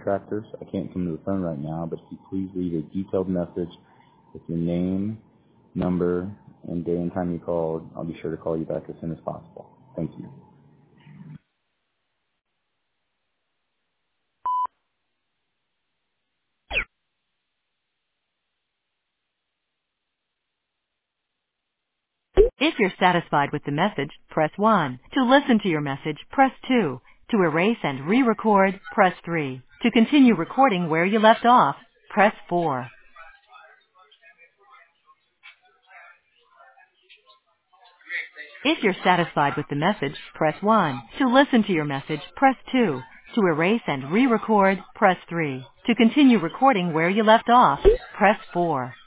contractors. I can't come to the phone right now, but if you please leave a detailed message with your name, number, and day and time you called, I'll be sure to call you back as soon as possible. Thank you. If you're satisfied with the message, press 1. To listen to your message, press 2. To erase and re-record, press 3. To continue recording where you left off, press 4. If you're satisfied with the message, press 1. To listen to your message, press 2. To erase and re-record, press 3. To continue recording where you left off, press 4.